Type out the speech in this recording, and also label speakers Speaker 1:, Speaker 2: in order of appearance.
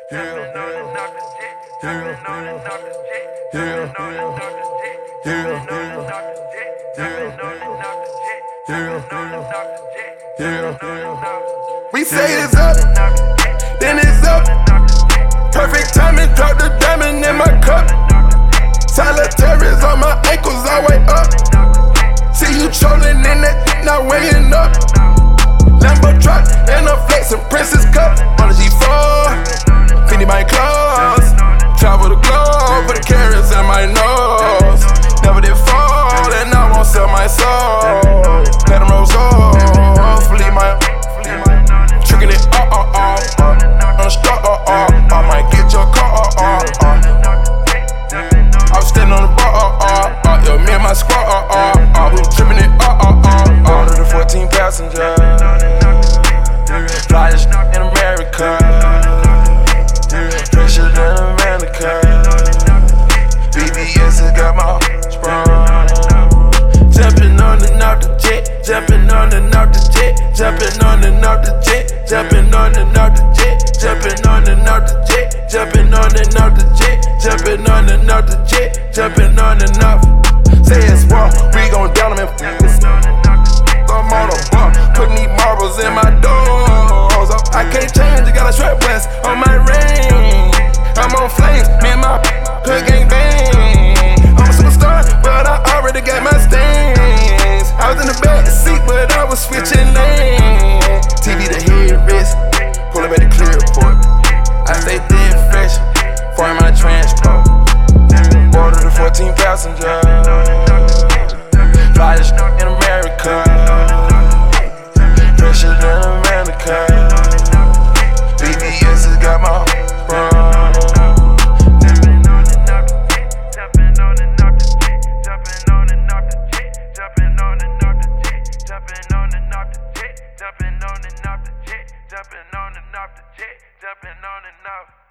Speaker 1: We say it's up, then it's up. Perfect timing, drop the diamond in my cup. Solitaires on my ankles, I wake up. See you trolling in that, not weighing up. Lambo truck and a flexin' Princess cup on the G4. Fendi my clothes, travel the globe, put the carrots in my nose. Never did fall, and I won't sell my soul. Let them rose off, flee my, tricking it on the straw, I might get your car, I'm standing on the bar, yo, me and my squad, we tripping it, Order the 14 passenger, flyest in America, fresher than America. BBS has got my sprung. Jumping on and off the jet, jumping on and off the jet, jumping on and off the jet, jumping on and off the jet, jumping on and off the jet, jumping on and off the jet, jumping on and off the jet, jumping on and off. Say it's war, we gon' down them and I'm on a bar, putting these marbles in my doors. I can't change, I got a strap vest on my ring. I'm on flames, me and my hood gang bang. I'm a superstar, but I already got my stains. I was in the back seat, but I was switching lanes. TV the head wrist, pulling back the clear report. I stay thin fresh, for my transport. Order the 14 passenger, flyest in America, fresher than America. BBS has got my sprung.
Speaker 2: Jumping on and off the jet, jumping on and off the jet, jumping on and off the jet, jumping on and off the jet, jumping on and off the jet, jumping on and off the jet, jumping on and off the jet, jumping on and off.